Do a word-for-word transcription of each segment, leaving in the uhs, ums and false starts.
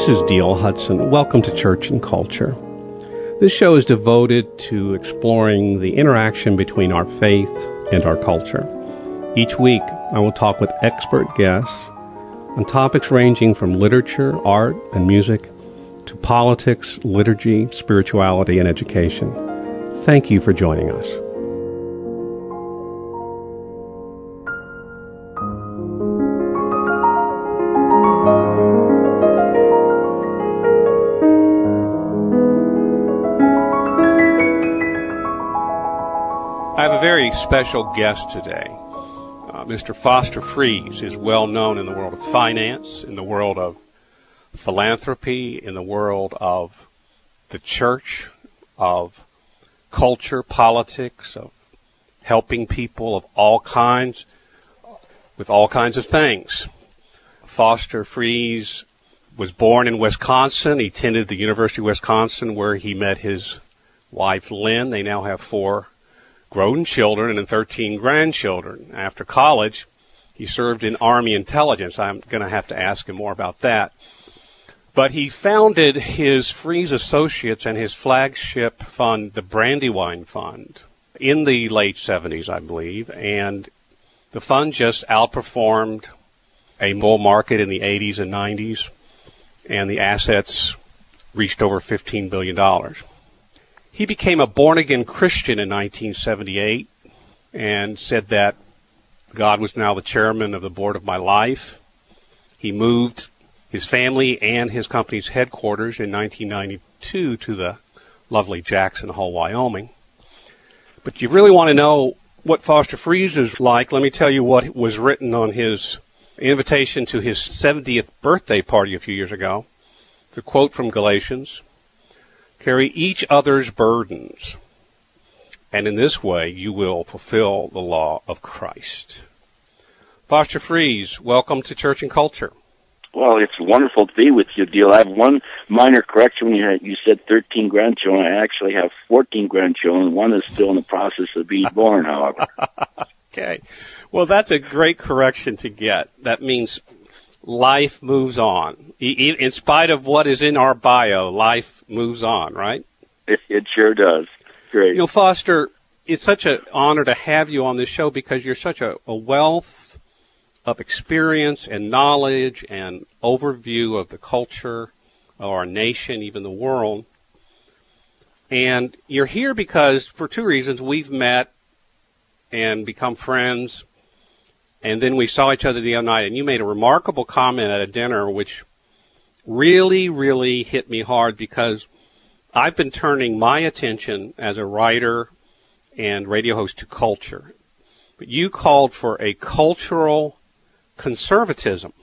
This is D L Hudson. Welcome to Church and Culture. This show is devoted to exploring the interaction between our faith and our culture. Each week, I will talk with expert guests on topics ranging from literature, art, and music to politics, liturgy, spirituality, and education. Thank you for joining us. I have a very special guest today. Uh, Mister Foster Friess is well known in the world of finance, in the world of philanthropy, in the world of the church, of culture, politics, of helping people of all kinds, with all kinds of things. Foster Friess was born in Wisconsin. He attended the University of Wisconsin where he met his wife, Lynn. They now have four grown children and thirteen grandchildren. After college, he served in Army intelligence. I'm going to have to ask him more about that. But he founded his Friess Associates and his flagship fund, the Brandywine Fund, in the late seventies, I believe. And the fund just outperformed a bull market in the eighties and nineties, and the assets reached over fifteen billion dollars. He became a born-again Christian in nineteen seventy-eight and said that God was now the chairman of the board of my life. He moved his family and his company's headquarters in nineteen ninety-two to the lovely Jackson Hole, Wyoming. But you really want to know what Foster Friess is like, let me tell you what was written on his invitation to his seventieth birthday party a few years ago. It's a quote from Galatians. Carry each other's burdens, and in this way you will fulfill the law of Christ. Foster Friess, welcome to Church and Culture. Well, it's wonderful to be with you, Deal. I have one minor correction. When you, had, you said thirteen grandchildren, I actually have fourteen grandchildren. One is still in the process of being born, however. Okay. Well, that's a great correction to get. That means life moves on. In spite of what is in our bio, life moves on, right? It, it sure does. Great. You know, Foster, it's such an honor to have you on this show because you're such a, a wealth of experience and knowledge and overview of the culture of our nation, even the world. And you're here because, for two reasons, we've met and become friends. And then we saw each other the other night, and you made a remarkable comment at a dinner which really, really hit me hard because I've been turning my attention as a writer and radio host to culture. But you called for a cultural conservatism.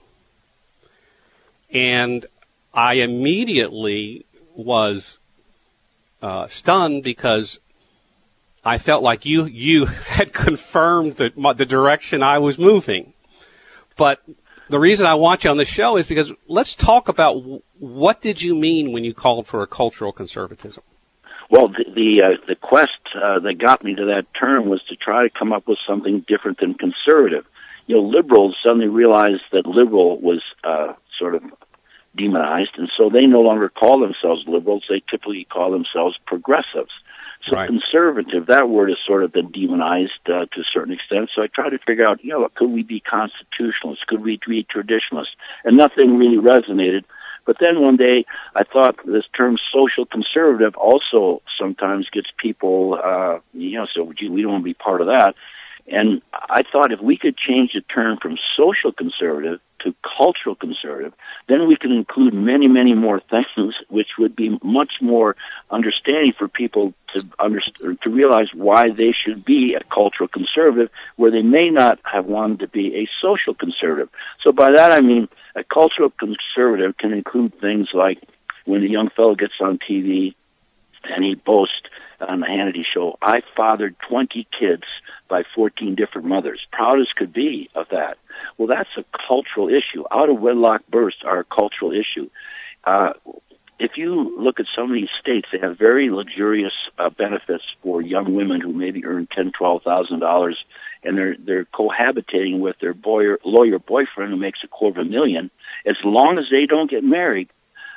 And I immediately was uh, stunned because I felt like you you had confirmed the, the direction I was moving. But the reason I want you on the show is because let's talk about w- what did you mean when you called for a cultural conservatism? Well, the the, uh, the quest uh, that got me to that term was to try to come up with something different than conservative. You know, liberals suddenly realized that liberal was uh, sort of demonized, and so they no longer call themselves liberals. They typically call themselves progressives. So right. Conservative, that word has sort of been demonized uh, to a certain extent. So I tried to figure out, you know, could we be constitutionalists? Could we be traditionalists? And nothing really resonated. But then one day I thought this term social conservative also sometimes gets people, uh, you know, so gee, we don't want to be part of that. And I thought if we could change the term from social conservative to cultural conservative, then we can include many, many more things, which would be much more understanding for people to understand, to realize why they should be a cultural conservative, where they may not have wanted to be a social conservative. So by that I mean a cultural conservative can include things like when a young fellow gets on T V and he boasts on the Hannity show, I fathered twenty kids by fourteen different mothers. Proud as could be of that. Well, that's a cultural issue. Out-of-wedlock births are a cultural issue. Uh, if you look at some of these states, they have very luxurious uh, benefits for young women who maybe earn ten thousand dollars, twelve thousand dollars, and they're they're cohabitating with their boy, lawyer boyfriend who makes a quarter of a million. As long as they don't get married,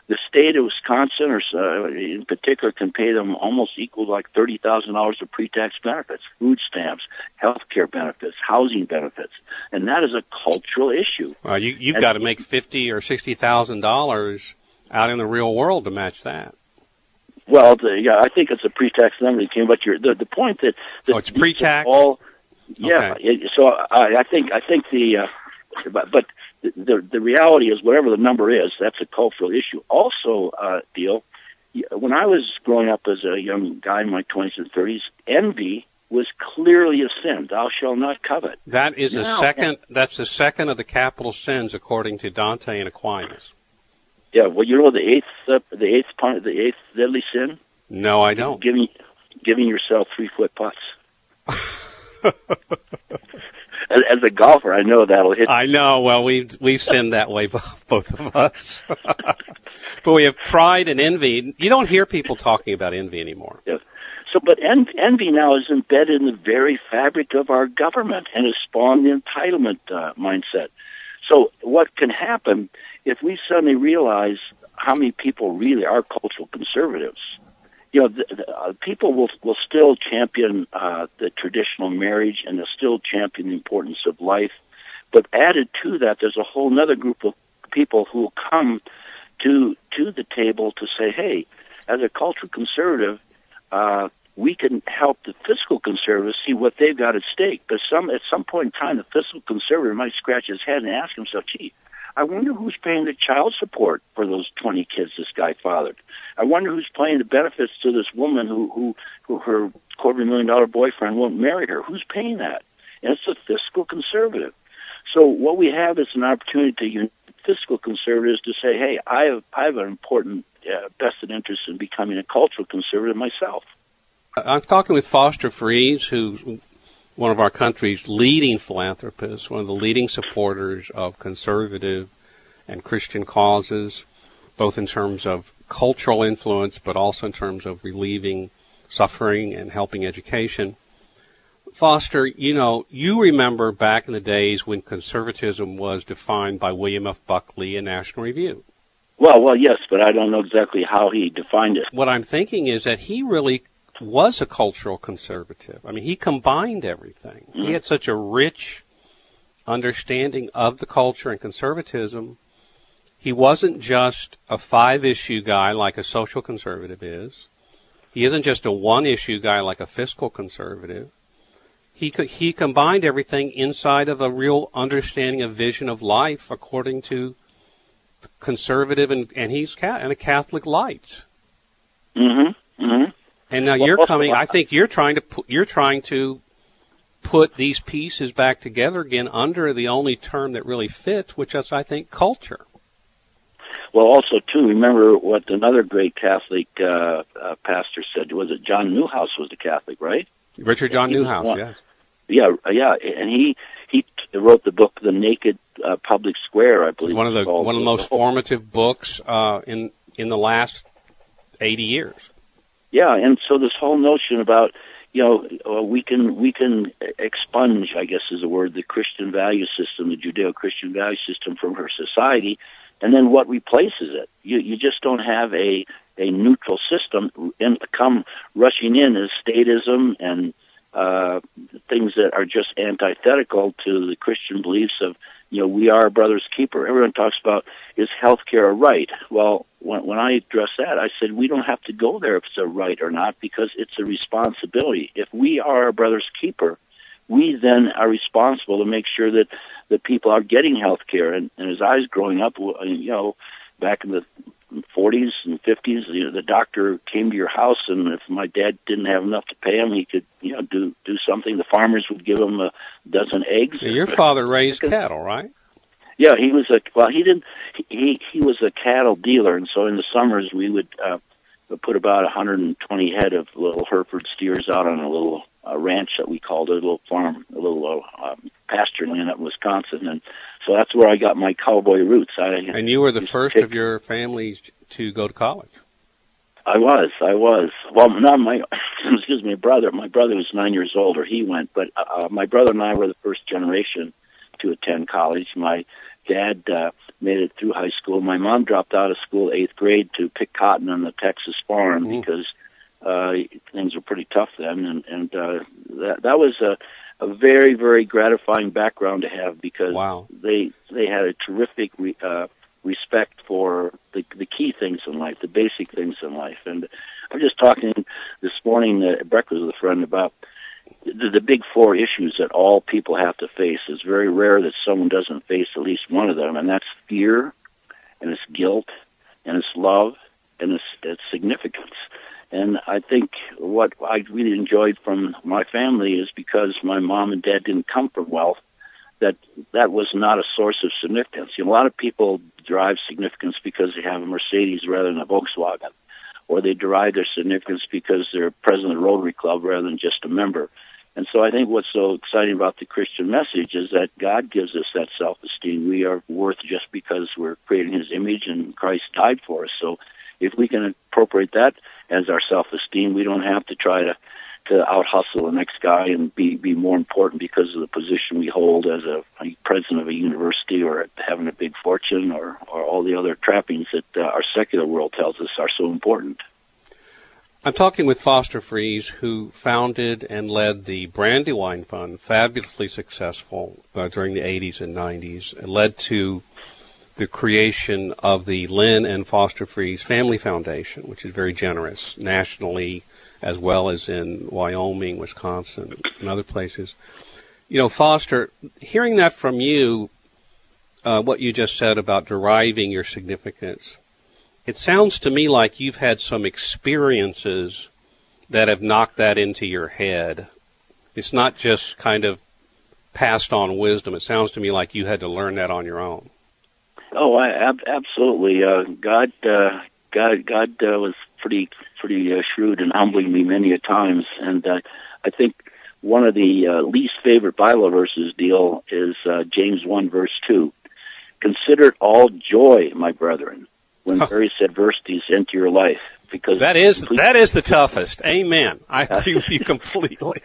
the state of Wisconsin, or uh, in particular, can pay them almost equal to like thirty thousand dollars of pre-tax benefits, food stamps, health care benefits, housing benefits, and that is a cultural issue. Well, you, you've and, got to make fifty or sixty thousand dollars out in the real world to match that. Well, the, yeah, I think it's a pre-tax number that came, but you're, the the point that, that oh, it's pre-tax. All, yeah. Okay. It, so I, I think I think the uh, but, but the the reality is whatever the number is, that's a cultural issue. Also, uh, Deal, when I was growing up as a young guy in my twenties and thirties, envy was clearly a sin. Thou shalt not covet. That is now, the second. That's the second of the capital sins according to Dante and Aquinas. Yeah, well, you know the eighth, uh, the eighth part, the eighth deadly sin. No, I don't. Giving, giving yourself three foot putts. as, as a golfer, I know that'll hit. I know. Well, we've we've sinned that way, both of us. But we have pride and envy. You don't hear people talking about envy anymore. Yeah. So, but en- envy now is embedded in the very fabric of our government and has spawned the entitlement uh, mindset. So what can happen if we suddenly realize how many people really are cultural conservatives? You know, the, the, uh, people will will still champion uh, the traditional marriage, and they'll still champion the importance of life. But added to that, there's a whole other group of people who will come to to the table to say, hey, as a cultural conservative, uh, we can help the fiscal conservatives see what they've got at stake. But some at some point in time, the fiscal conservative might scratch his head and ask himself, gee, I wonder who's paying the child support for those twenty kids this guy fathered. I wonder who's paying the benefits to this woman who, who, who her quarter million dollar boyfriend won't marry her. Who's paying that? And it's the fiscal conservative. So what we have is an opportunity to unite fiscal conservatives to say, hey, I have, I have an important uh, vested interest in becoming a cultural conservative myself. I'm talking with Foster Friess, who's one of our country's leading philanthropists, one of the leading supporters of conservative and Christian causes, both in terms of cultural influence, but also in terms of relieving suffering and helping education. Foster, you know, you remember back in the days when conservatism was defined by William F. Buckley in National Review. Well, well, yes, but I don't know exactly how he defined it. What I'm thinking is that he really was a cultural conservative. I mean, he combined everything. Mm-hmm. He had such a rich understanding of the culture and conservatism. He wasn't just a five-issue guy like a social conservative is. He isn't just a one-issue guy like a fiscal conservative. He he combined everything inside of a real understanding of vision of life according to conservative, and, and he's and a Catholic light. Mm-hmm. Mm-hmm. And now well, you're coming. I think you're trying to put, you're trying to put these pieces back together again under the only term that really fits, which is, I think, culture. Well, also too, remember what another great Catholic uh, uh, pastor said. Was it John Newhouse was the Catholic, right? Richard John he Newhouse, one, yes. Yeah, yeah, and he he wrote the book "The Naked uh, Public Square," I believe. One of the called. one of the most formative books uh, in in the last eighty years. Yeah, and so this whole notion about, you know, uh, we can we can expunge, I guess is the word, the Christian value system, the Judeo-Christian value system from her society, and then what replaces it? You you just don't have a a neutral system, and come rushing in as statism and uh, things that are just antithetical to the Christian beliefs of, you know, we are a brother's keeper. Everyone talks about, is healthcare a right? Well, when, when I address that, I said we don't have to go there if it's a right or not, because it's a responsibility. If we are a brother's keeper, we then are responsible to make sure that the people are getting healthcare. And, and as I was growing up, you know, back in the forties and fifties, you know, the doctor came to your house, and if my dad didn't have enough to pay him, he could, you know, do do something. The farmers would give him a dozen eggs. Yeah, your father raised cattle, right? Yeah, he was a well. He didn't. He he was a cattle dealer, and so in the summers we would uh, put about one hundred twenty head of little Hereford steers out on a little uh, ranch that we called it, a little farm, a little uh, um, pasture land up in Wisconsin, and so that's where I got my cowboy roots. I, and you were the first of your families to go to college. I was, I was. Well, not my, excuse me, brother. My brother was nine years older. He went, but uh, my brother and I were the first generation to attend college. My dad uh, made it through high school. My mom dropped out of school eighth grade to pick cotton on the Texas farm mm. because uh, things were pretty tough then, and and uh, that that was a a very very gratifying background to have because wow. they they had a terrific re, uh, respect for the the key things in life, the basic things in life. And I'm just talking this morning at breakfast with a friend about the, the big four issues that all people have to face. It's very rare that someone doesn't face at least one of them, and that's fear, and it's guilt, and it's love, and it's, it's significance. And I think what I really enjoyed from my family is because my mom and dad didn't come from wealth, that that was not a source of significance. You know, a lot of people derive significance because they have a Mercedes rather than a Volkswagen, or they derive their significance because they're president of the Rotary Club rather than just a member. And so I think what's so exciting about the Christian message is that God gives us that self-esteem. We are worth just because we're created in His image and Christ died for us. So if we can appropriate that as our self-esteem, we don't have to try to, to out-hustle the next guy and be, be more important because of the position we hold as a, a president of a university or having a big fortune or, or all the other trappings that uh, our secular world tells us are so important. I'm talking with Foster Friess, who founded and led the Brandywine Fund, fabulously successful uh, during the eighties and nineties, and led to the creation of the Lynn and Foster Friess Family Foundation, which is very generous nationally as well as in Wyoming, Wisconsin, and other places. You know, Foster, hearing that from you, uh, what you just said about deriving your significance, it sounds to me like you've had some experiences that have knocked that into your head. It's not just kind of passed on wisdom. It sounds to me like you had to learn that on your own. Oh, I, ab- absolutely. Uh, God, uh, God, God uh, was pretty, pretty uh, shrewd in humbling me many a times, and uh, I think one of the uh, least favorite Bible verses deal is uh, James one verse two. Consider it all joy, my brethren, when various adversities enter your life, because that is complete- that is the toughest. Amen. I agree with you completely.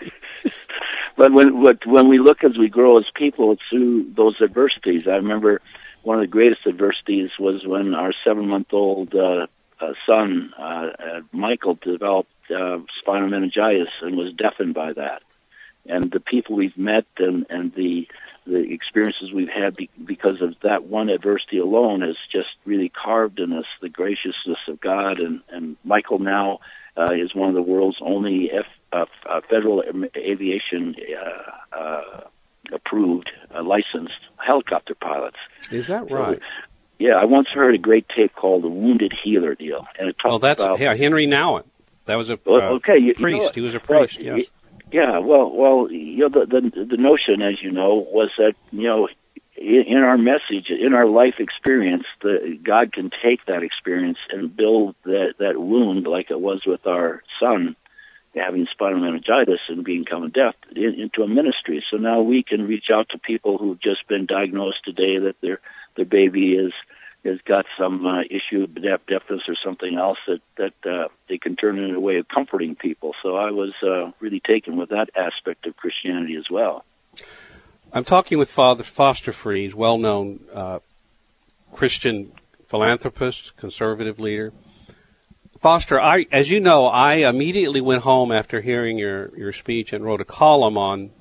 But when when we look as we grow as people through those adversities, I remember one of the greatest adversities was when our seven-month-old uh, uh, son, uh, uh, Michael, developed uh, spinal meningitis and was deafened by that. And the people we've met and, and the the experiences we've had be, because of that one adversity alone has just really carved in us the graciousness of God. And, and Michael now uh, is one of the world's only F, uh, uh, federal aviation uh, uh, approved, uh, licensed helicopter pilots. Is that right? So, yeah, I once heard a great tape called The Wounded Healer Deal, and it talked oh, that's, about... yeah, Henry Nouwen. That was a uh, okay, you, priest. You know, he was a priest, well, yes. Yeah, well, well, you know, the, the the notion, as you know, was that, you know, in, in our message, in our life experience, the, God can take that experience and build that, that wound, like it was with our son having spinal meningitis and becoming deaf, in, into a ministry. So now we can reach out to people who've just been diagnosed today that their their baby is has got some uh, issue of deaf, deafness or something else that that uh, they can turn into a way of comforting people. So I was uh, really taken with that aspect of Christianity as well. I'm talking with Father Foster Friess, well-known uh, Christian philanthropist, conservative leader. Foster, I, as you know, I immediately went home after hearing your, your speech and wrote a column on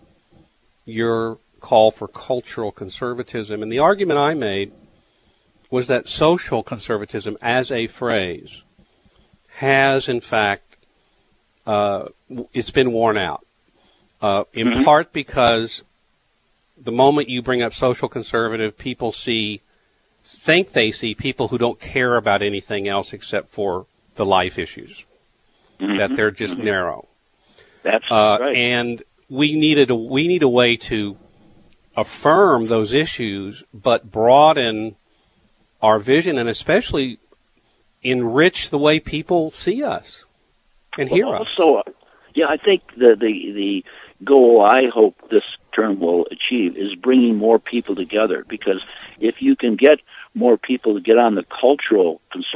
your call for cultural conservatism. And the argument I made was that social conservatism as a phrase has, in fact, uh, it's been worn out, uh, in mm-hmm. part because the moment you bring up social conservative, people see, think they see people who don't care about anything else except for the life issues, mm-hmm. that they're just mm-hmm. narrow. That's uh, right. And we needed a, we need a way to affirm those issues, but broaden our vision and especially enrich the way people see us and hear well, us. Also, yeah, I think the, the the goal I hope this term will achieve is bringing more people together, because if you can get more people to get on the cultural conservative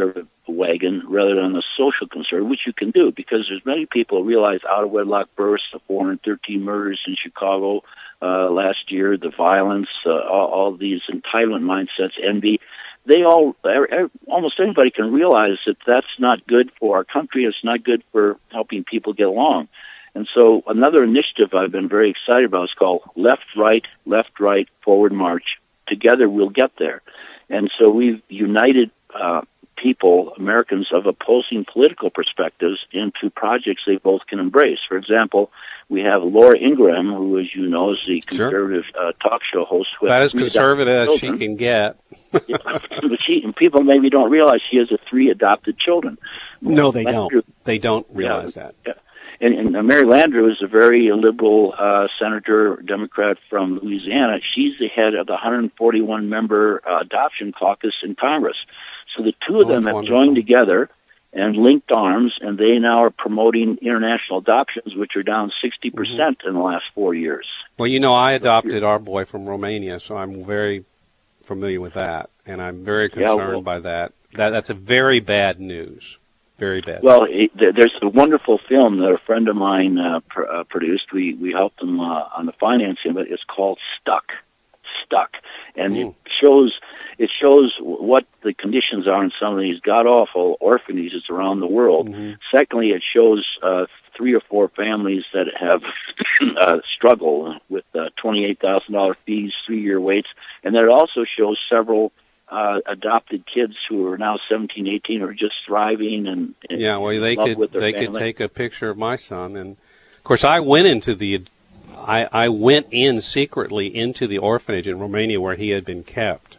wagon rather than a social conservative, which you can do because there's many people who realize out-of-wedlock births, the four hundred thirteen murders in Chicago uh, last year, the violence, uh, all, all these entitlement mindsets, envy. They all, almost anybody can realize that that's not good for our country. It's not good for helping people get along. And so another initiative I've been very excited about is called Left, Right, Left, Right, Forward March. Together we'll get there. And so we've united uh, people, Americans of opposing political perspectives, into projects they both can embrace. For example, we have Laura Ingraham, who, as you know, is the conservative sure. uh, talk show host. With About as conservative as she can get. Yeah, but she, and people maybe don't realize she has a three adopted children. No, they Landrieu, don't. They don't realize yeah, that. Yeah. And, and uh, Mary Landrieu is a very liberal uh, senator, Democrat from Louisiana. She's the head of the one hundred forty-one member uh, adoption caucus in Congress. So the two of oh, them have wonderful. joined together and linked arms, and they now are promoting international adoptions, which are down sixty percent mm-hmm. in the last four years. Well, you know, I adopted our boy from Romania, so I'm very familiar with that, and I'm very concerned yeah, well, by that. That that's a very bad news. Very bad. Well, it, there's a wonderful film that a friend of mine uh, pr- uh, produced. We we helped them uh, on the financing of it. It's called Stuck. Stuck. And mm. it shows it shows what the conditions are in some of these god-awful orphanages around the world. Mm-hmm. Secondly, it shows uh, three or four families that have uh, struggled with uh, twenty-eight thousand dollars fees, three-year waits, and then it also shows several uh, adopted kids who are now seventeen, eighteen, who are just thriving and, and yeah, well, they love could with their they family. could take a picture of my son, and of course, I went into the I, I went in secretly into the orphanage in Romania where he had been kept.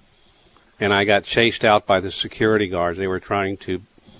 And I got chased out by the security guards. They were trying to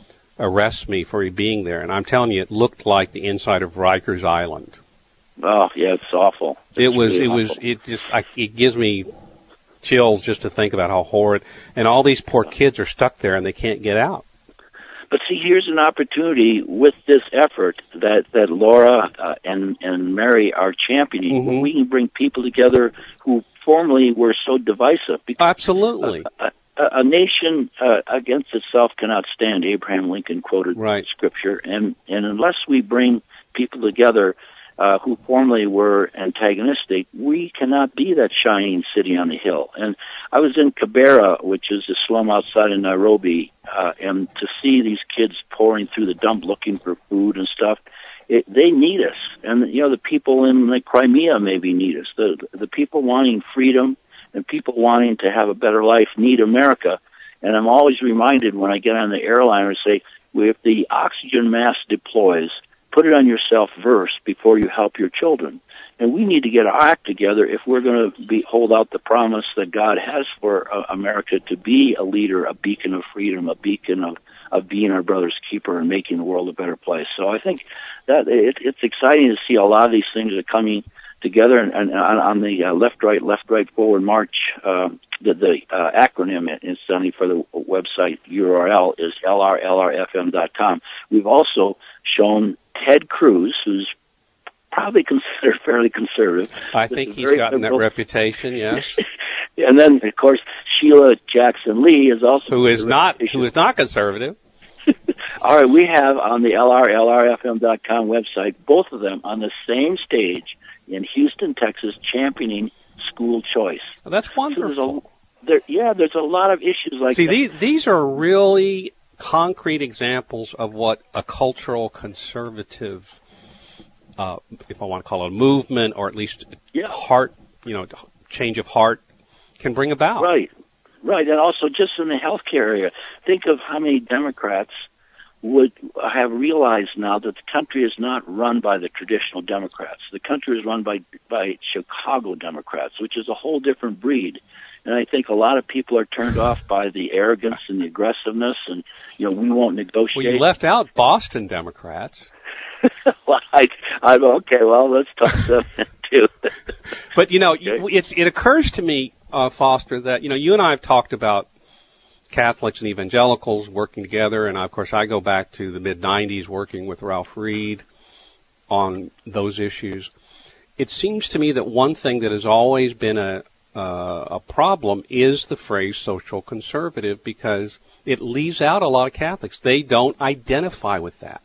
arrest me for being there. And I'm telling you, it looked like the inside of Rikers Island. Oh, yeah, it's awful. It's it was, really it awful. was, it just, I, it gives me chills just to think about how horrid. And all these poor kids are stuck there and they can't get out. But see, here's an opportunity with this effort that, that Laura uh, and, and Mary are championing. Mm-hmm. We can bring people together who formerly were so divisive. Because Absolutely. A, a, a nation uh, against itself cannot stand. Abraham Lincoln quoted right. Scripture. And, and unless we bring people together uh, who formerly were antagonistic, we cannot be that shining city on the hill. And I was in Kibera, which is a slum outside of Nairobi, uh, and to see these kids pouring through the dump looking for food and stuff, it, they need us. And, you know, the people in the Crimea maybe need us. The, the people wanting freedom and people wanting to have a better life need America. And I'm always reminded when I get on the airliner and say, well, if the oxygen mask deploys, put it on yourself first before you help your children. And we need to get our act together if we're going to be hold out the promise that God has for uh, America to be a leader, a beacon of freedom, a beacon of, of being our brother's keeper and making the world a better place. So I think that it, it's exciting to see a lot of these things are coming together. And, and on, on the uh, left, right, left, right, forward march, uh, the, the uh, acronym incidentally for the website U R L is L R L R F M dot com. We've also shown Ted Cruz, who's probably considered fairly conservative. I think he's gotten liberal. that reputation, yes. And then, of course, Sheila Jackson Lee is also who is not who is not conservative. All right, we have on the L R L R F M dot com website both of them on the same stage in Houston, Texas, championing school choice. Well, that's wonderful. So there's a, there, yeah, there's a lot of issues like See, that. See, these, these are really concrete examples of what a cultural conservative, uh, if I want to call it a movement, or at least yeah. heart, you know, change of heart, can bring about. Right, right, and also just in the healthcare area, think of how many Democrats would have realized now that the country is not run by the traditional Democrats. The country is run by by Chicago Democrats, which is a whole different breed. And I think a lot of people are turned off by the arrogance and the aggressiveness, and you know we won't negotiate. Well, you left out Boston Democrats. well, I, I'm okay. Well, let's talk to them too. But you know, okay. it, it occurs to me, uh, Foster, that you know you and I have talked about Catholics and evangelicals working together, and of course I go back to the mid nineties working with Ralph Reed on those issues. It seems to me that one thing that has always been a uh, a problem is the phrase social conservative, because it leaves out a lot of Catholics. They don't identify with that.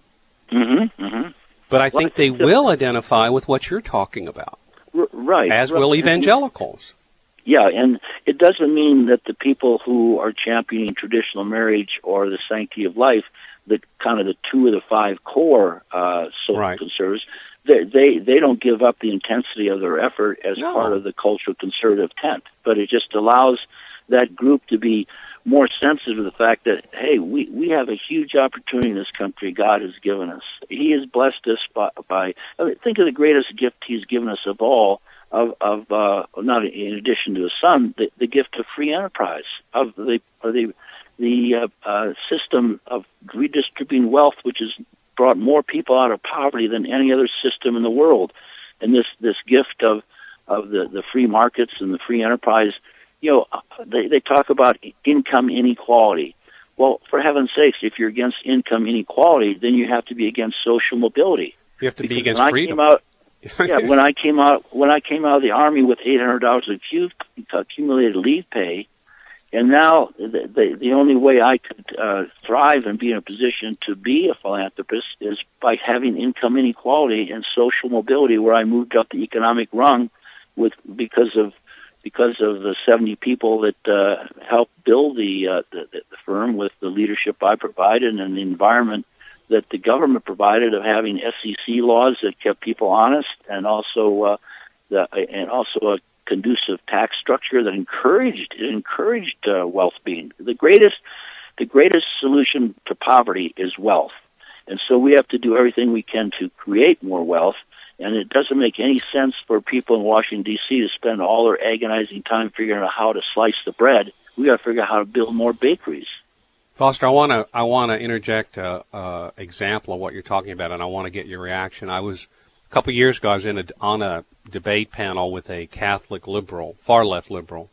Mm-hmm, mm-hmm. But I think well, I they will identify with what you're talking about. R- right. As right. will evangelicals. Yeah, and it doesn't mean that the people who are championing traditional marriage or the sanctity of life, the kind of the two of the five core uh, social right. conservatives, they, they they don't give up the intensity of their effort as no. part of the cultural conservative tent. But it just allows that group to be more sensitive to the fact that, hey, we, we have a huge opportunity in this country God has given us. He has blessed us by, by I mean, think of the greatest gift He's given us of all, of, of uh, not in addition to His Son, the, the gift of free enterprise, of the of the the uh, uh, system of redistributing wealth, which has brought more people out of poverty than any other system in the world. And this this gift of of the, the free markets and the free enterprise, you know, they, they talk about income inequality. Well, for heaven's sakes, if you're against income inequality, then you have to be against social mobility. You have to because be against when freedom. I came out, yeah, when I came out, when I came out of the Army with eight hundred dollars of accumulated leave pay, and now the, the, the only way I could uh, thrive and be in a position to be a philanthropist is by having income inequality and social mobility, where I moved up the economic rung with because of because of the seventy people that uh, helped build the, uh, the the firm with the leadership I provided and the environment that the government provided of having S E C laws that kept people honest, and also uh, the and also a conducive tax structure that encouraged it encouraged uh, wealth being the greatest. The greatest solution to poverty is wealth, and so we have to do everything we can to create more wealth. And it doesn't make any sense for people in Washington, D C to spend all their agonizing time figuring out how to slice the bread. We got to figure out how to build more bakeries. Foster, I want to I want to interject a, a example of what you're talking about, and I want to get your reaction. I was a couple of years ago. I was in a, on a debate panel with a Catholic liberal, far left liberal,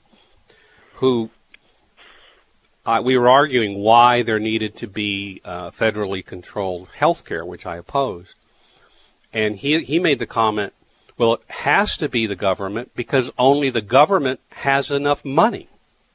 who uh, we were arguing why there needed to be uh, federally controlled health care, which I opposed. And he he made the comment, well, it has to be the government because only the government has enough money.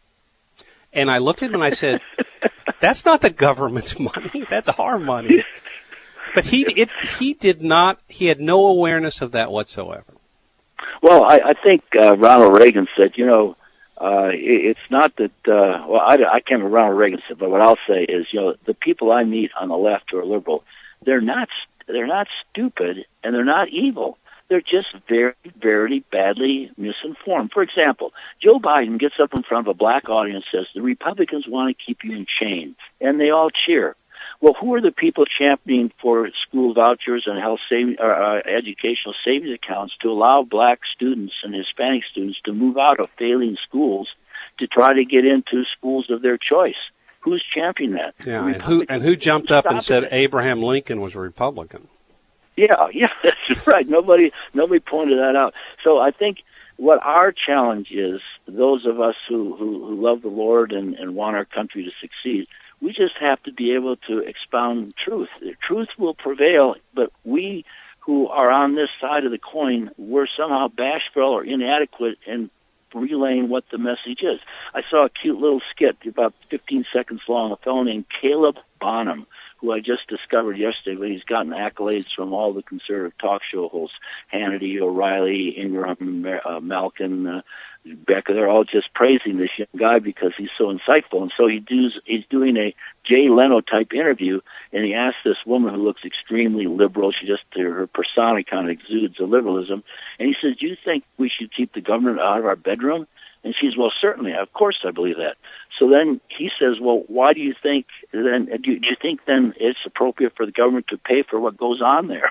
And I looked at him and I said, that's not the government's money. That's our money. But he it, he did not, he had no awareness of that whatsoever. Well, I, I think uh, Ronald Reagan said, you know, uh, it, it's not that, uh, well, I, I can't remember what Ronald Reagan said, but what I'll say is, you know, the people I meet on the left who are liberal, they're not They're not stupid, and they're not evil. They're just very, very badly misinformed. For example, Joe Biden gets up in front of a black audience and says, the Republicans want to keep you in chains, and they all cheer. Well, who are the people championing for school vouchers and health saving, or, uh, educational savings accounts to allow black students and Hispanic students to move out of failing schools to try to get into schools of their choice? Who's championing that? Yeah, and who and who jumped up and said Abraham Lincoln was a Republican? Yeah, yeah, that's right. Nobody, nobody pointed that out. So I think what our challenge is, those of us who who, who love the Lord and, and want our country to succeed, we just have to be able to expound truth. The truth will prevail, but we who are on this side of the coin, we're somehow bashful or inadequate in relaying what the message is. I saw a cute little skit, about fifteen seconds long, a fellow named Caleb Bonham, who I just discovered yesterday, but he's gotten accolades from all the conservative talk show hosts, Hannity, O'Reilly, Ingram, uh, Malkin, uh, Becker. They're all just praising this young guy because he's so insightful. And so he does, he's doing a Jay Leno-type interview, and he asked this woman who looks extremely liberal, she just, her persona kind of exudes a liberalism, and he says, do you think we should keep the government out of our bedroom? And she's, well, certainly, of course I believe that. So then he says, well, why do you think then, do you, do you think then it's appropriate for the government to pay for what goes on there?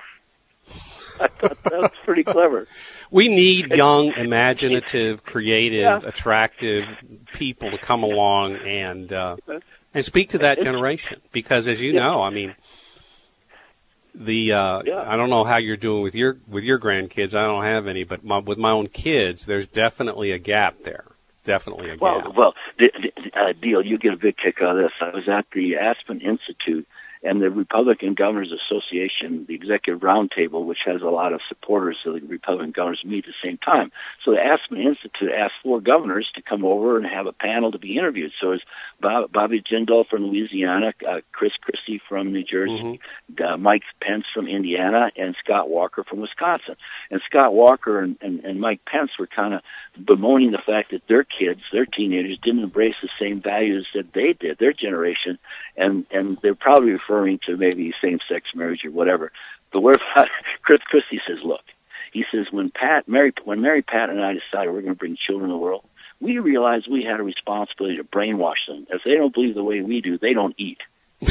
I thought that was pretty clever. We need young, imaginative, creative, yeah. attractive people to come along and uh, and speak to that generation. Because, as you yeah. know, I mean, the uh, yeah. I don't know how you're doing with your with your grandkids. I don't have any, but my, with my own kids, there's definitely a gap there. Definitely a gap. Well, well, the, the, uh, Deal, you get a big kick out of this. I was at the Aspen Institute, and the Republican Governors Association, the Executive Roundtable, which has a lot of supporters of the Republican governors, meet at the same time. So the Aspen Institute asked four governors to come over and have a panel to be interviewed. So it's Bob, Bobby Jindal from Louisiana, uh, Chris Christie from New Jersey, mm-hmm. uh, Mike Pence from Indiana, and Scott Walker from Wisconsin. And Scott Walker and, and, and Mike Pence were kind of bemoaning the fact that their kids, their teenagers, didn't embrace the same values that they did, their generation, and, and they're probably referring to maybe same-sex marriage or whatever. But where Chris Christie says, look, he says, when Pat, Mary, when Mary Pat and I decided we're going to bring children to the world, we realized we had a responsibility to brainwash them. If they don't believe the way we do, they don't eat.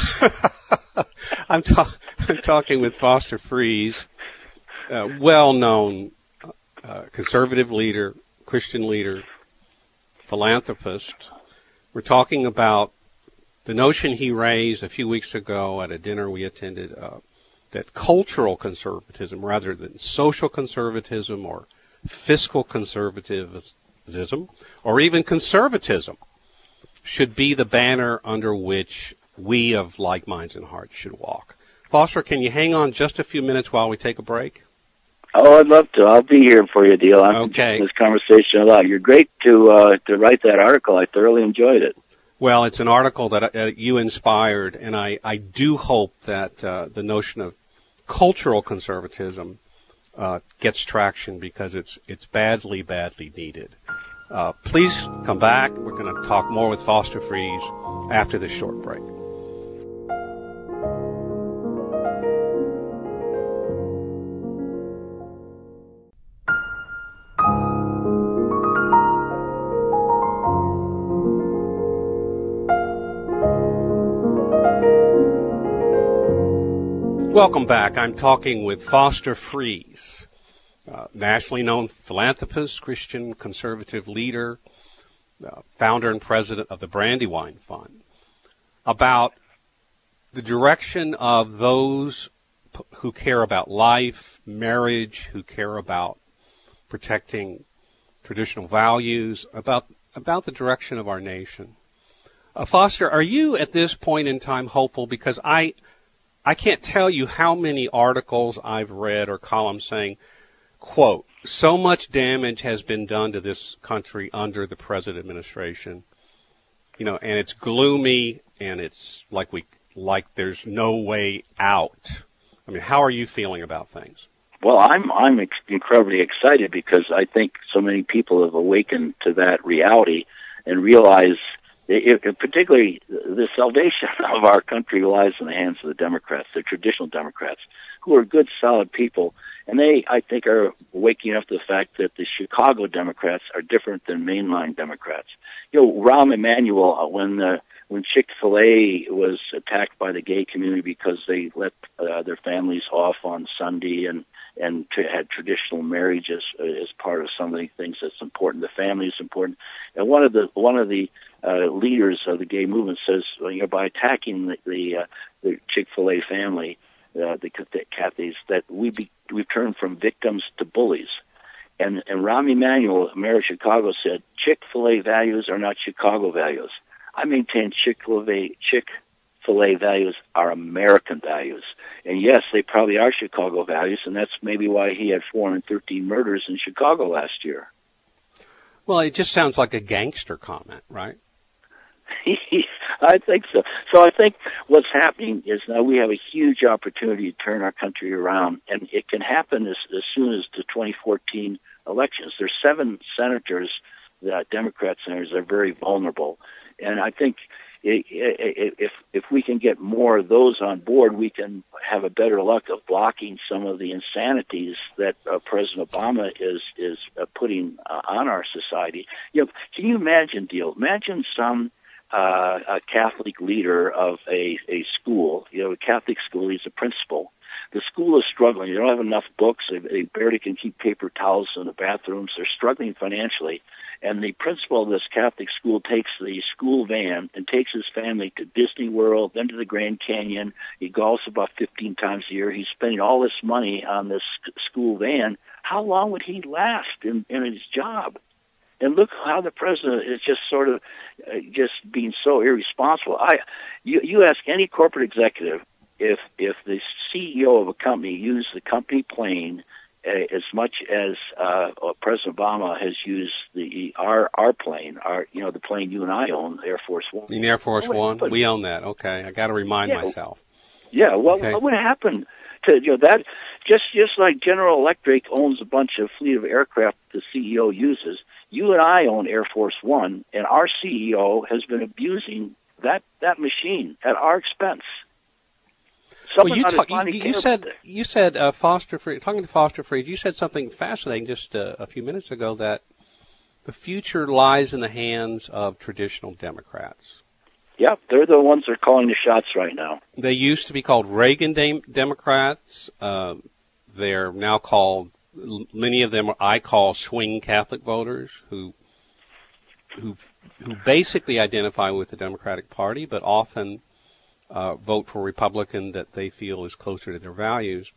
I'm, ta- I'm talking with Foster Friess, a well-known uh, conservative leader, Christian leader, philanthropist. We're talking about the notion he raised a few weeks ago at a dinner we attended, uh, that cultural conservatism rather than social conservatism or fiscal conservatism or even conservatism should be the banner under which we of like minds and hearts should walk. Foster, can you hang on just a few minutes while we take a break? Oh, I'd love to. I'll be here for you, Dale. I'm okay. enjoying this conversation a lot. You're great to uh, to write that article. I thoroughly enjoyed it. Well, it's an article that uh, you inspired, and I, I do hope that uh, the notion of cultural conservatism uh, gets traction because it's it's badly, badly needed. Uh, please come back. We're going to talk more with Foster Friess after this short break. Welcome back. I'm talking with Foster Friess, uh, nationally known philanthropist, Christian conservative leader, uh, founder and president of the Brandywine Fund, about the direction of those p- who care about life, marriage, who care about protecting traditional values, about about the direction of our nation. Uh, Foster, are you at this point in time hopeful? Because I I can't tell you how many articles I've read or columns saying, quote, so much damage has been done to this country under the present administration, you know, and it's gloomy and it's like we like there's no way out. I mean, how are you feeling about things? Well, I'm I'm ex- incredibly excited because I think so many people have awakened to that reality and realize. It, it, particularly, the salvation of our country lies in the hands of the Democrats, the traditional Democrats, who are good, solid people. And they, I think, are waking up to the fact that the Chicago Democrats are different than mainline Democrats. You know, Rahm Emanuel, when the, when Chick-fil-A was attacked by the gay community because they let uh, their families off on Sunday and and to, had traditional marriage as, as part of some of the things that's important. The family is important. And one of the one of the uh, leaders of the gay movement says, well, you know, by attacking the the, uh, the Chick-fil-A family, uh, the Cathys, that we be, we've turned from victims to bullies. And and Rahm Emanuel, Mayor of Chicago, said Chick-fil-A values are not Chicago values. I maintain Chick-fil-A Chick-fil-A values are American values. And yes, they probably are Chicago values, and that's maybe why he had four hundred thirteen murders in Chicago last year. Well, it just sounds like a gangster comment, right? I think so. So I think what's happening is now we have a huge opportunity to turn our country around, and it can happen as, as soon as the twenty fourteen elections. There's seven senators, the Democrat senators, are very vulnerable. And I think if if we can get more of those on board, we can have a better luck of blocking some of the insanities that uh, President Obama is is uh, putting uh, on our society. You know, can you imagine, Deal? Imagine some uh, a Catholic leader of a a school, you know, a Catholic school. He's a principal. The school is struggling. They don't have enough books. They, they barely can keep paper towels in the bathrooms. They're struggling financially. And the principal of this Catholic school takes the school van and takes his family to Disney World, then to the Grand Canyon. He golfs about fifteen times a year. He's spending all this money on this school van. How long would he last in, in his job? And look how the president is just sort of uh, just being so irresponsible. I, you, you ask any corporate executive if if the C E O of a company used the company plane uh, as much as uh, President Obama has used the our our plane, our you know the plane you and I own, Air Force One. In Air Force what One, happened? we own that. Okay, I got to remind Yeah. myself. Yeah, well, Okay. what would happen to you know that? Just just like General Electric owns a bunch of fleet of aircraft the C E O uses, you and I own Air Force One, and our C E O has been abusing that that machine at our expense. Well, you, ought to talk, finally you, you care said about this. you said uh, Foster Freed, talking to Foster Freed, you said something fascinating just uh, a few minutes ago, that the future lies in the hands of traditional Democrats. Yep, they're the ones that are calling the shots right now. They used to be called Reagan Dem- Democrats. Uh, they're now called, many of them I call swing Catholic voters, who who who basically identify with the Democratic Party, but often uh, vote for a Republican that they feel is closer to their values.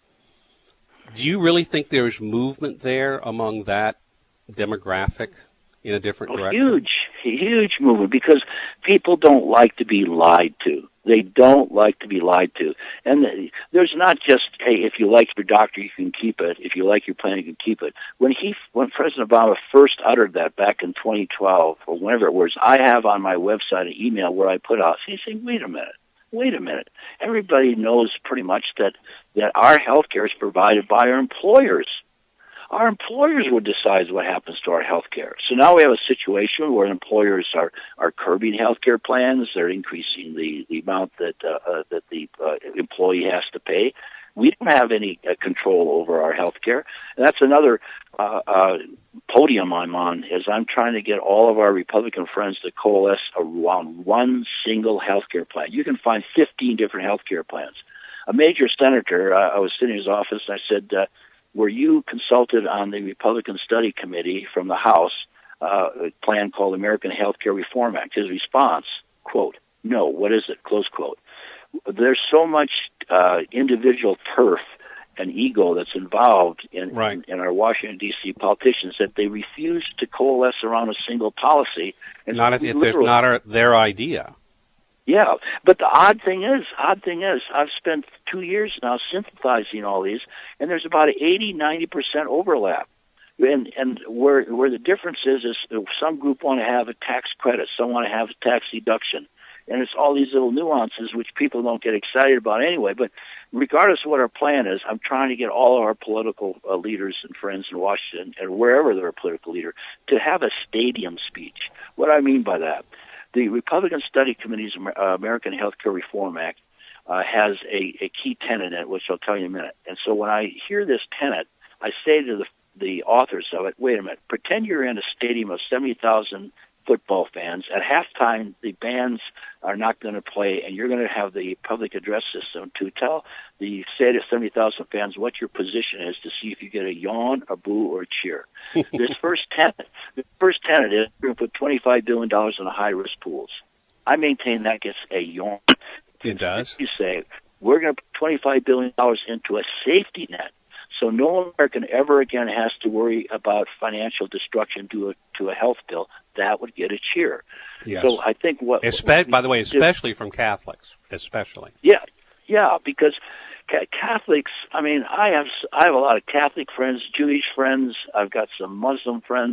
Do you really think there's movement there among that demographic in a different Oh, direction? huge, huge movement, because people don't like to be lied to. They don't like to be lied to. And there's not just, hey, if you like your doctor, you can keep it. If you like your plan, you can keep it. When he, when President Obama first uttered that back in twenty twelve, or whenever it was, I have on my website an email where I put out, he's saying, wait a minute, wait a minute. Everybody knows pretty much that, that our health care is provided by our employers. Our employers would decide what happens to our health care. So now we have a situation where employers are, are curbing health care plans. They're increasing the, the amount that, uh, uh, that the uh, employee has to pay. We don't have any uh, control over our health care. And that's another uh, uh, podium I'm on, is I'm trying to get all of our Republican friends to coalesce around one single health care plan. You can find fifteen different health care plans. A major senator, uh, I was sitting in his office, and I said, uh, were you consulted on the Republican Study Committee from the House, uh, a plan called American Health Care Reform Act? His response, quote, no, what is it, close quote. There's so much uh, individual turf and ego that's involved in, right. in, in our Washington, D C politicians that they refuse to coalesce around a single policy. And not if, if there's not our, their idea. Yeah, but the odd thing is, odd thing is, I've spent two years now synthesizing all these, and there's about eighty, ninety percent overlap. And and where where the difference is, is some group want to have a tax credit, some want to have a tax deduction. And it's all these little nuances which people don't get excited about anyway. But regardless of what our plan is, I'm trying to get all of our political uh, leaders and friends in Washington and wherever they're a political leader to have a stadium speech. What do I mean by that? The Republican Study Committee's uh, American Health Care Reform Act uh, has a, a key tenet in it, which I'll tell you in a minute. And so when I hear this tenet, I say to the, the authors of it, wait a minute, pretend you're in a stadium of seventy thousand football fans. At halftime, the bands are not going to play, and you're going to have the public address system to tell the seventy thousand fans what your position is to see if you get a yawn, a boo, or a cheer. This first tenet, the first tenet is we're going to put twenty-five billion dollars in the high-risk pools. I maintain that gets a yawn. It does. You say, we're going to put twenty-five billion dollars into a safety net, so no American ever again has to worry about financial destruction to a, to a health bill. That would get a cheer. Yes. So I think what... Espe- by the way, especially from Catholics, especially. Yeah, yeah, because ca- Catholics, I mean, I have I have a lot of Catholic friends, Jewish friends, I've got some Muslim friends,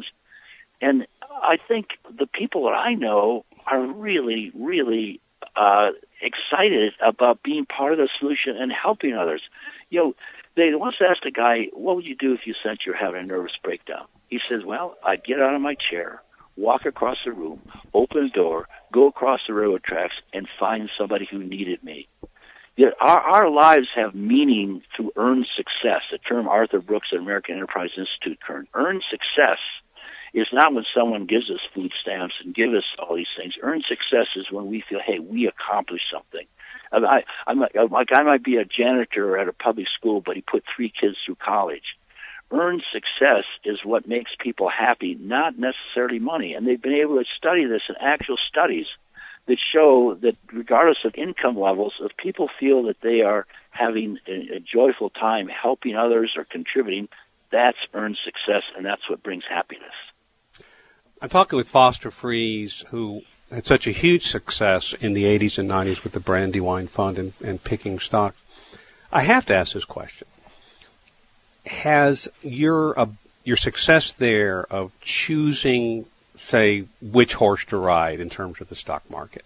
and I think the people that I know are really, really uh, excited about being part of the solution and helping others. You know, they once asked a guy, what would you do if you sensed you're having a nervous breakdown? He says, well, I'd get out of my chair, walk across the room, open the door, go across the railroad tracks, and find somebody who needed me. Yet our, our lives have meaning through earned success, a term Arthur Brooks at American Enterprise Institute coined. Earned success is not when someone gives us food stamps and gives us all these things. Earned success is when we feel, hey, we accomplished something. I, I'm like, like I might be a janitor at a public school, but he put three kids through college. Earned success is what makes people happy, not necessarily money. And they've been able to study this in actual studies that show that regardless of income levels, if people feel that they are having a, a joyful time helping others or contributing, that's earned success, and that's what brings happiness. I'm talking with Foster Freese, who had such a huge success in the eighties and nineties with the Brandywine Fund and, and picking stocks. I have to ask this question. Has your uh, your success there of choosing, say, which horse to ride in terms of the stock market,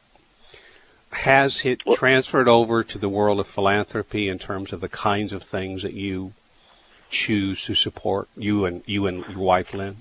has it well, transferred over to the world of philanthropy in terms of the kinds of things that you choose to support, you and you and your wife, Lynn?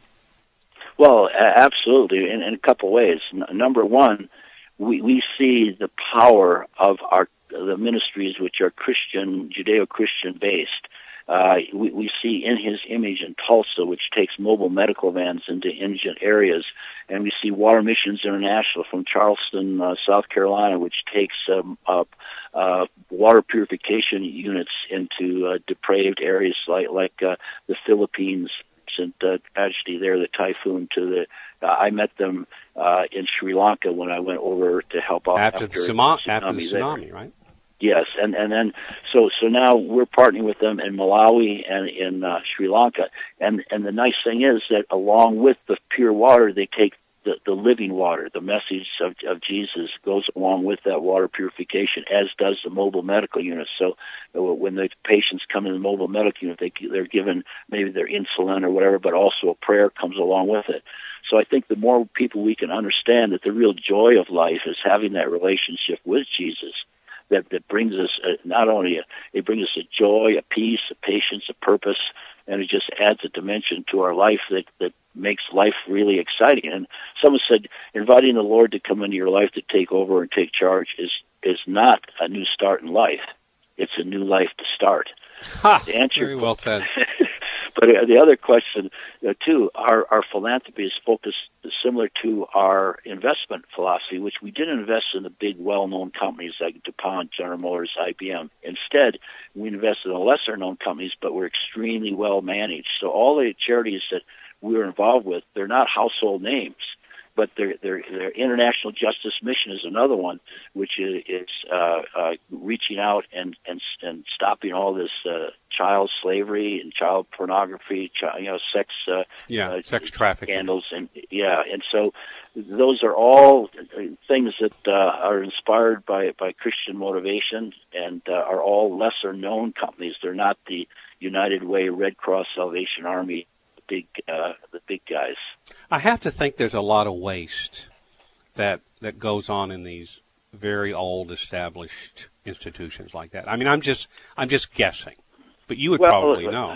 Well, absolutely, in, in a couple ways. N- number one, we, we see the power of our the ministries which are Christian, Judeo-Christian based. Uh, we, we see in his image in Tulsa, which takes mobile medical vans into indigent areas, and we see Water Missions International from Charleston, uh, South Carolina, which takes um, uh, uh, water purification units into uh, depraved areas like like uh, the Philippines. And uh, tragedy there, the typhoon to the. Uh, I met them uh, in Sri Lanka when I went over to help out after, after, the, tsunami, the after the tsunami, there. right? Yes, and and then so so now we're partnering with them in Malawi and in uh, Sri Lanka, and and the nice thing is that along with the pure water, they take the, the living water. The message of, of Jesus goes along with that water purification, as does the mobile medical unit. So uh, when the patients come in the mobile medical unit, they, they're given maybe their insulin or whatever, but also a prayer comes along with it. So I think the more people we can understand that the real joy of life is having that relationship with Jesus, that, that brings us a, not only a, it brings us a joy, a peace, a patience, a purpose, and it just adds a dimension to our life that, that makes life really exciting. And someone said, inviting the Lord to come into your life to take over and take charge is, is not a new start in life. It's a new life to start. Ha, to answer very well said. But uh, the other question, uh, too, our, our philanthropy is focused similar to our investment philosophy, which we didn't invest in the big, well-known companies like DuPont, General Motors, I B M. Instead, we invest in the lesser-known companies, but we're extremely well-managed. So all the charities that we're involved with, they're not household names, but their their their international justice mission is another one, which is, is uh, uh, reaching out and and and stopping all this uh, child slavery and child pornography, child, you know, sex uh, yeah, uh, sex trafficking scandals, and yeah, and so those are all things that uh, are inspired by by Christian motivation and uh, are all lesser known companies. They're not the United Way, Red Cross, Salvation Army. Big, uh, the big guys. I have to think there's a lot of waste that that goes on in these very old, established institutions like that. I mean, I'm just I'm just guessing, but you would well, probably know.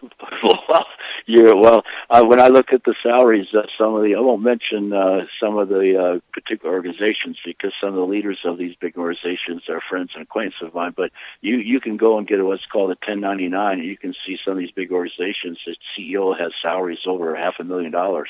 Well, yeah. Well, uh, when I look at the salaries, uh, some of the I won't mention uh, some of the uh, particular organizations because some of the leaders of these big organizations are friends and acquaintances of mine. But you you can go and get what's called a ten ninety-nine, and you can see some of these big organizations. The C E O has salaries over half a million dollars,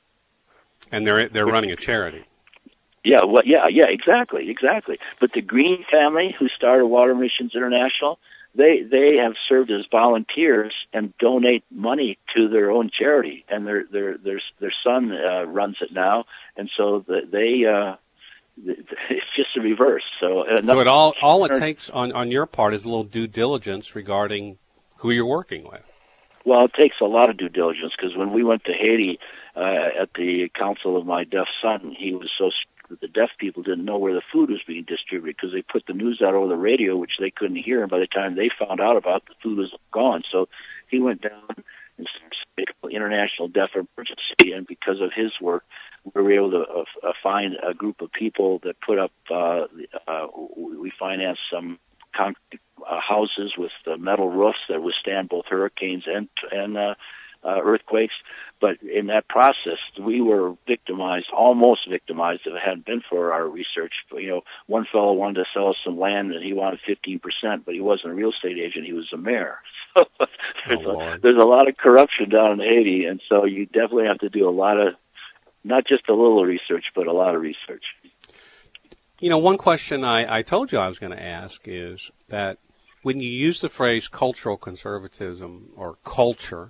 and they're they're running a charity. Yeah, well, yeah, yeah, exactly, exactly. But the Green family, who started Water Missions International, They they have served as volunteers and donate money to their own charity, and their their their their son uh, runs it now, and so the, they uh, it's just the reverse. So, uh, so it all all it takes on on your part is a little due diligence regarding who you're working with. Well, it takes a lot of due diligence because when we went to Haiti uh, at the council of my deaf son, he was so. The deaf people didn't know where the food was being distributed because they put the news out over the radio, which they couldn't hear. And by the time they found out about it, the food was gone. So he went down and started International Deaf Emergency. And because of his work, we were able to uh, uh, find a group of people that put up, uh, uh, we financed some concrete uh, houses with uh, metal roofs that withstand both hurricanes and, and, uh, Uh, earthquakes, but in that process, we were victimized, almost victimized if it hadn't been for our research. You know, one fellow wanted to sell us some land and he wanted fifteen percent, but he wasn't a real estate agent, he was a mayor. So there's, oh, a, there's a lot of corruption down in Haiti, and so you definitely have to do a lot of, not just a little research, but a lot of research. You know, one question I, I told you I was going to ask is that when you use the phrase cultural conservatism or culture,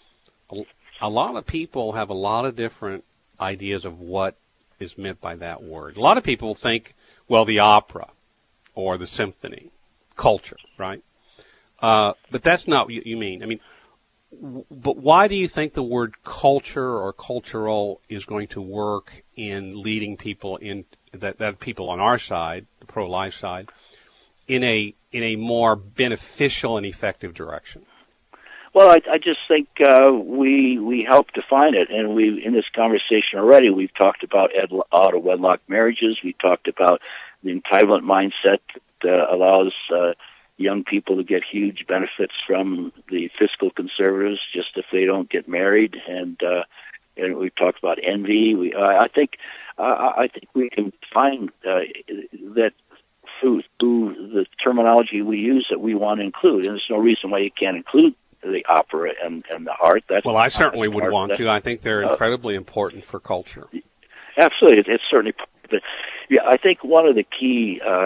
a lot of people have a lot of different ideas of what is meant by that word. A lot of people think, well, the opera or the symphony, culture, right? Uh, but that's not what you mean. I mean, but why do you think the word culture or cultural is going to work in leading people in that, that people on our side, the pro-life side, in a in a more beneficial and effective direction? Well, I, I just think uh, we we help define it, and we in this conversation already we've talked about ed, out of wedlock marriages. We talked about the entitlement mindset that uh, allows uh, young people to get huge benefits from the fiscal conservatives just if they don't get married, and uh, and we've talked about envy. We uh, I think uh, I think we can find uh, that through, through the terminology we use that we want to include, and there's no reason why you can't include the opera and, and the art. That's well, I certainly would art. want to. I think they're incredibly uh, important for culture. Absolutely, it, it's certainly. But yeah, I think one of the key. Uh,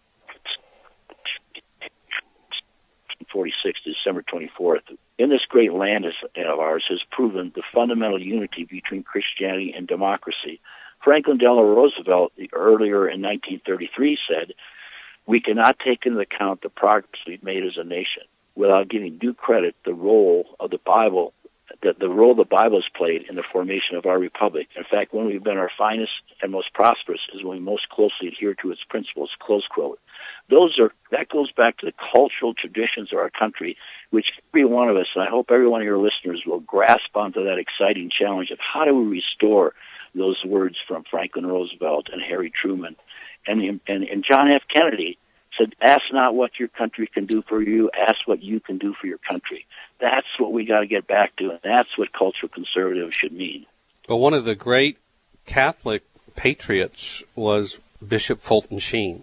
forty-six, December twenty-fourth, in this great land of ours has proven the fundamental unity between Christianity and democracy. Franklin Delano Roosevelt, earlier in nineteen thirty-three, said, "We cannot take into account the progress we've made as a nation without giving due credit the role of the Bible, that the role the Bible has played in the formation of our republic. In fact, when we've been our finest and most prosperous is when we most closely adhere to its principles." Close quote. Those are that goes back to the cultural traditions of our country, which every one of us, and I hope every one of your listeners will grasp onto that exciting challenge of how do we restore those words from Franklin Roosevelt and Harry Truman and and, and John F. Kennedy said, "Ask not what your country can do for you, ask what you can do for your country." That's what we got to get back to, and that's what cultural conservative should mean. Well, one of the great Catholic patriots was Bishop Fulton Sheen,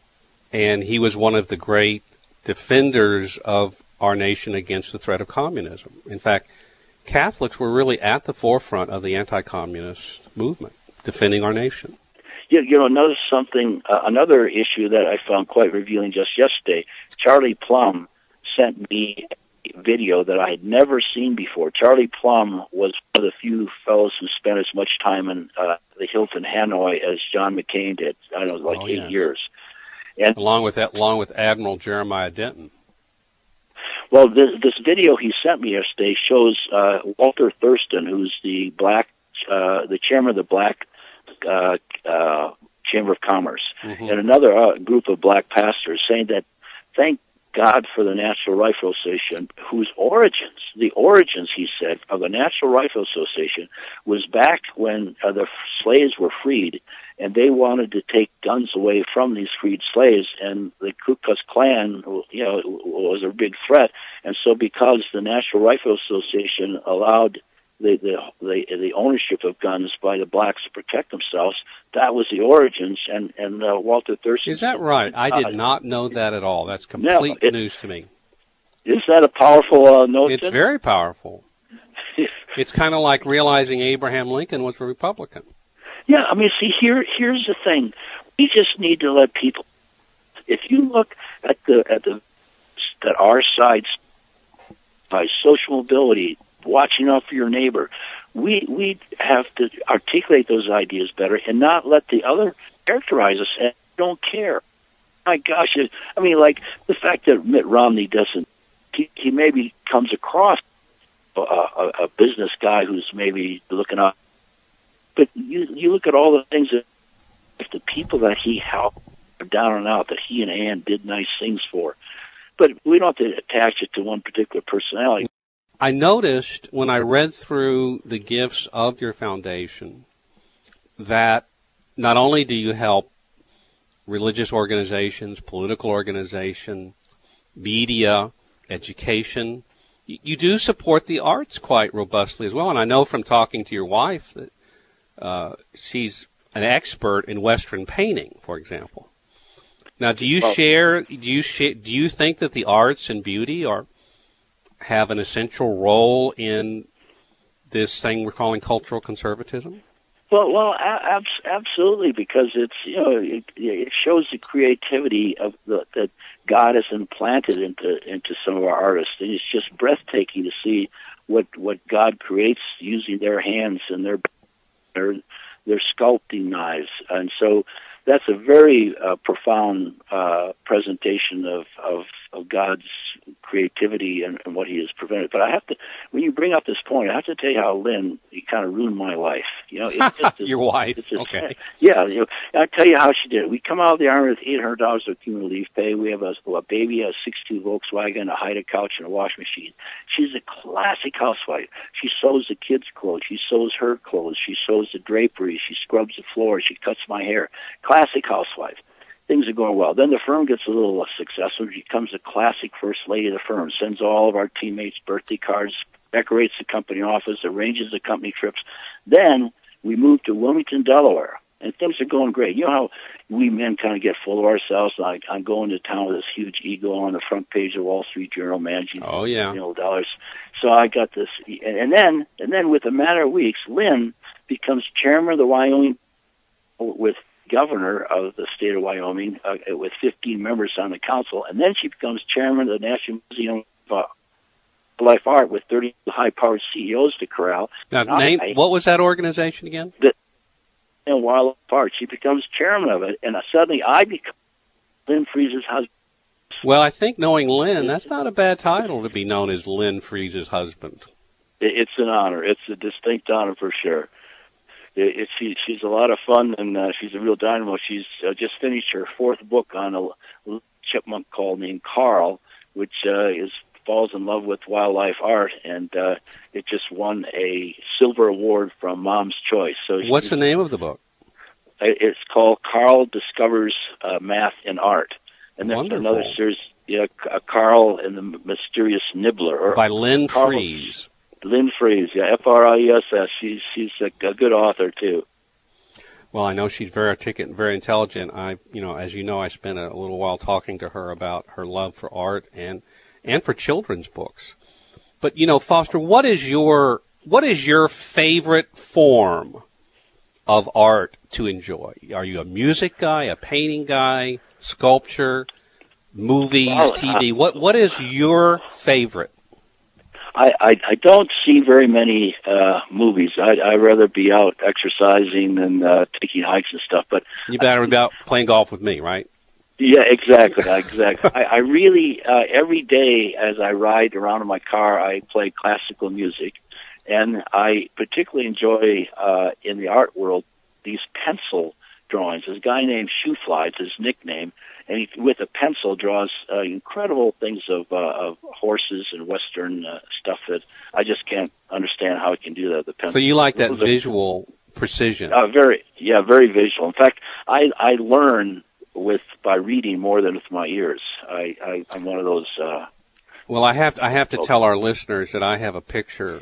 and he was one of the great defenders of our nation against the threat of communism. In fact, Catholics were really at the forefront of the anti-communist movement, defending our nation. You, you know, notice something, uh, another issue that I found quite revealing just yesterday. Charlie Plum sent me a video that I had never seen before. Charlie Plum was one of the few fellows who spent as much time in uh, the Hilton Hanoi as John McCain did. I don't know, like oh, eight yes. years. And along with that, along with Admiral Jeremiah Denton. Well, this, this video he sent me yesterday shows uh, Walter Thurston, who's the black, uh, the chairman of the Black uh, uh, Chamber of Commerce, mm-hmm. and another uh, group of black pastors saying that thank God for the National Rifle Association, whose origins, the origins, he said, of the National Rifle Association was back when uh, the slaves were freed, and they wanted to take guns away from these freed slaves, and the Ku Klux Klan, you know, was a big threat. And so because the National Rifle Association allowed the, the, the, the ownership of guns by the blacks to protect themselves, that was the origins, and, and uh, Walter Thurston... Is that right? I did not know that at all. That's complete no, it, news to me. Is that a powerful uh, note? It's very powerful. It's kind of like realizing Abraham Lincoln was a Republican. Yeah, I mean, see, here, here's the thing. We just need to let people... If you look at the at the at our sides by social mobility, watching out for your neighbor, we we have to articulate those ideas better and not let the other characterize us and don't care. My gosh, it, I mean, like the fact that Mitt Romney doesn't, he, he maybe comes across a, a, a business guy who's maybe looking up, but you you look at all the things that the people that he helped are down and out, that he and Ann did nice things for, but we don't have to attach it to one particular personality. I noticed when I read through the gifts of your foundation that not only do you help religious organizations, political organizations, media, education, you do support the arts quite robustly as well. And I know from talking to your wife that uh, she's an expert in Western painting, for example. Now, do you well, share? Do you share, do you think that the arts and beauty are have an essential role in this thing we're calling cultural conservatism? Well, well, ab- absolutely, because it's you know it, it shows the creativity of the, that God has implanted into into some of our artists, and it's just breathtaking to see what what God creates using their hands and their their their sculpting knives, and so that's a very uh, profound uh, presentation of, of of God's creativity and, and what He has prevented. But I have to, when you bring up this point, I have to tell you how Lynn, he kind of ruined my life. You know, it's just, your wife. It's just, okay. Yeah, you know, I'll tell you how she did it. We come out of the Army with eight hundred dollars of cumulative leave pay. We have a, a baby, a sixty-two Volkswagen, a Haida couch, and a washing machine. She's a classic housewife. She sews the kids' clothes. She sews her clothes. She sews the drapery. She scrubs the floor. She cuts my hair. Classic housewife. Things are going well. Then the firm gets a little successful. She becomes a classic first lady of the firm, sends all of our teammates birthday cards, decorates the company office, arranges the company trips. Then we move to Wilmington, Delaware, and things are going great. You know how we men kind of get full of ourselves? Like, I'm going to town with this huge ego on the front page of Wall Street Journal, managing oh, yeah. you know, dollars. So I got this, and then and then with a matter of weeks, Lynn becomes chairman of the Wyoming with governor of the state of Wyoming uh, with fifteen members on the council, and then she becomes chairman of the National Museum of uh, Life Art with thirty high-powered C E Os to corral. Now, name, I, what was that organization again? The and Wildlife Art. She becomes chairman of it, and uh, suddenly I become Lynn Freese's husband. Well, I think knowing Lynn, that's not a bad title to be known as Lynn Freese's husband. It's an honor. It's a distinct honor for sure. It, it, she, she's a lot of fun, and uh, she's a real dynamo. She's uh, just finished her fourth book on a chipmunk called named Carl, which uh, is falls in love with wildlife art, and uh, it just won a silver award from Mom's Choice. So what's the name of the book? It's called Carl Discovers uh, Math and Art, and there's Wonderful. another series, yeah, uh, Carl and the Mysterious Nibbler, or by Lynn Carl, Freese. Lynn Freese, yeah, F R I E S S. She's she's a, a good author too. Well, I know she's very articulate and very intelligent. I, you know, as you know, I spent a little while talking to her about her love for art and and for children's books. But you know, Foster, what is your what is your favorite form of art to enjoy? Are you a music guy, a painting guy, sculpture, movies, well, T V? Uh, what what is your favorite? I, I, I don't see very many uh, movies. I'd, I'd rather be out exercising and uh, taking hikes and stuff. But you better be out playing golf with me, right? Yeah, exactly, exactly. I, I really uh, every day as I ride around in my car, I play classical music, and I particularly enjoy uh, in the art world these pencil drawings. There's a guy named Shoefly, it's his nickname, and he, with a pencil, draws uh, incredible things of, uh, of horses and Western uh, stuff that I just can't understand how he can do that with a pencil. So you like that visual precision? Uh, very, yeah, very visual. In fact, I, I learn with by reading more than with my ears. I, I, I'm one of those. Uh, well, I have to, I have to tell our listeners that I have a picture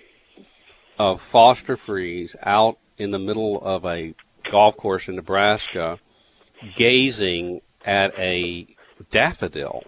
of Foster Freese out in the middle of a golf course in Nebraska, gazing at a daffodil,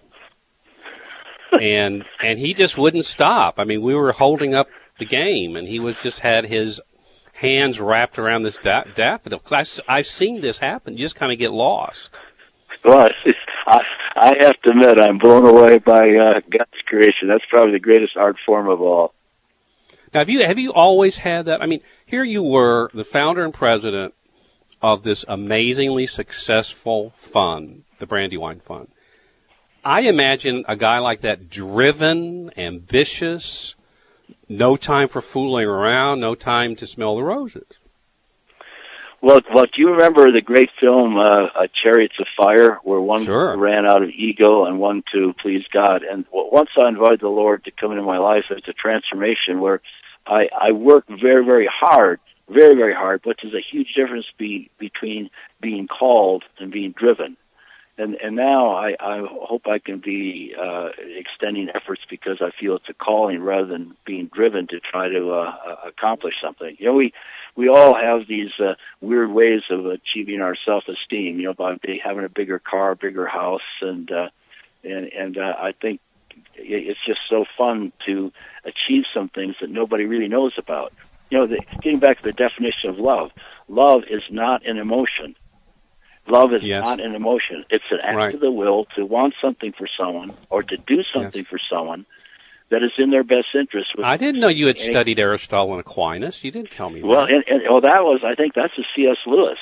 and and he just wouldn't stop. I mean, we were holding up the game, and he was just had his hands wrapped around this da- daffodil. I, I've seen this happen. You just kind of get lost. Well, I, I have to admit, I'm blown away by uh, God's creation. That's probably the greatest art form of all. Now, have you have you always had that? I mean, here you were, the founder and president of this amazingly successful fund, the Brandywine Fund. I imagine a guy like that, driven, ambitious, no time for fooling around, no time to smell the roses. Well, well, do you remember the great film uh, Chariots of Fire, where one sure. ran out of ego and one to please God? And once I invited the Lord to come into my life, it's a transformation where I, I work very, very hard, very, very hard, but there's a huge difference be, between being called and being driven. And, and now I, I hope I can be uh, extending efforts because I feel it's a calling rather than being driven to try to uh, accomplish something. You know, we we all have these uh, weird ways of achieving our self-esteem. You know, by having a bigger car, bigger house, and uh, and and uh, I think it's just so fun to achieve some things that nobody really knows about. You know, the, getting back to the definition of love, love is not an emotion. Love is yes. not an emotion. It's an act right. of the will to want something for someone or to do something yes. for someone that is in their best interest. I didn't know you had studied Aristotle and Aquinas. You didn't tell me well, that. Well, and, and, well, that was, I think that's a C S Lewis.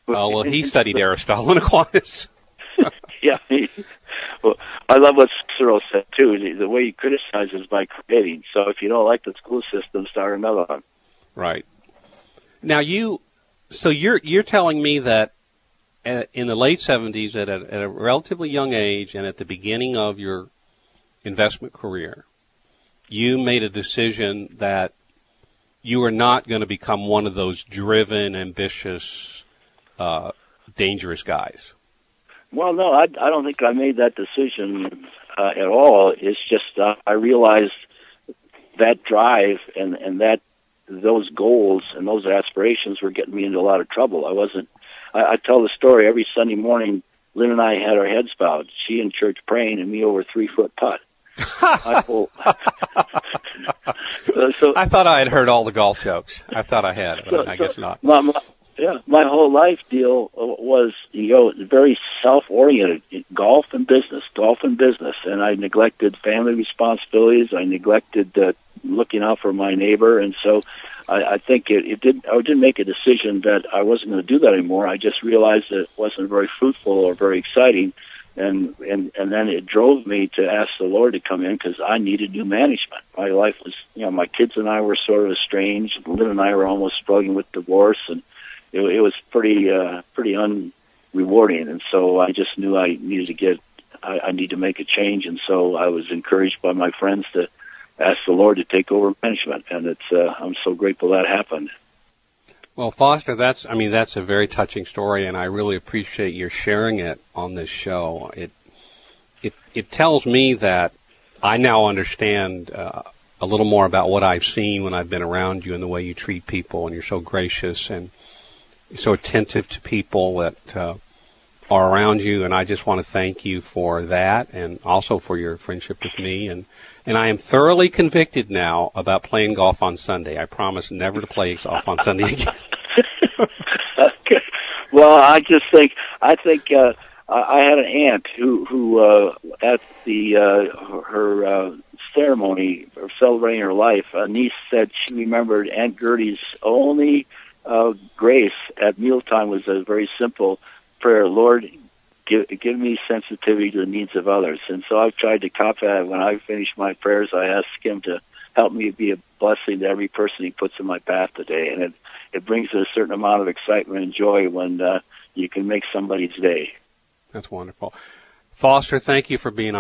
Oh, well, he studied Aristotle and Aquinas. Yeah. He, well, I love what Cicero said, too. The, the way you criticize is by creating. So if you don't like the school system, start another one. Right. Now, you, so you're you're telling me that at, in the late seventies, at a, at a relatively young age and at the beginning of your investment career, you made a decision that you are not going to become one of those driven, ambitious, uh, dangerous guys. Well, no, I, I don't think I made that decision uh, at all. It's just uh, I realized that drive and, and that those goals and those aspirations were getting me into a lot of trouble. I wasn't. I, I tell the story every Sunday morning. Lynn and I had our heads bowed. She in church praying, and me over three foot putt. I, pull, so, I thought I had heard all the golf jokes. I thought I had, but so, I guess so not. My, my, yeah, my whole life deal was, you know, very self-oriented. Golf and business, golf and business. And I neglected family responsibilities. I neglected uh, looking out for my neighbor. And so I, I think it, it didn't, I didn't make a decision that I wasn't going to do that anymore. I just realized that it wasn't very fruitful or very exciting. And, and, and then it drove me to ask the Lord to come in because I needed new management. My life was, you know, my kids and I were sort of estranged. Lynn and I were almost struggling with divorce, and it, it was pretty, uh, pretty unrewarding. And so I just knew I needed to get, I, I need to make a change. And so I was encouraged by my friends to ask the Lord to take over management. And it's, uh, I'm so grateful that happened. Well, Foster, that's, I mean, that's a very touching story, and I really appreciate your sharing it on this show. It, it, it tells me that I now understand uh, a little more about what I've seen when I've been around you and the way you treat people, and you're so gracious and so attentive to people that uh, are around you, and I just want to thank you for that and also for your friendship with me. And, and I am thoroughly convicted now about playing golf on Sunday. I promise never to play golf on Sunday again. Okay. Well, I just think I think uh, I had an aunt who who uh, at the uh, her uh, ceremony of celebrating her life, a niece said she remembered Aunt Gertie's only uh, grace at mealtime was a very simple prayer: Lord, give, give me sensitivity to the needs of others. And so I've tried to copy that. When I finish my prayers, I ask him to help me be a blessing to every person he puts in my path today. And it, it brings a certain amount of excitement and joy when uh, you can make somebody's day. That's wonderful. Foster, thank you for being on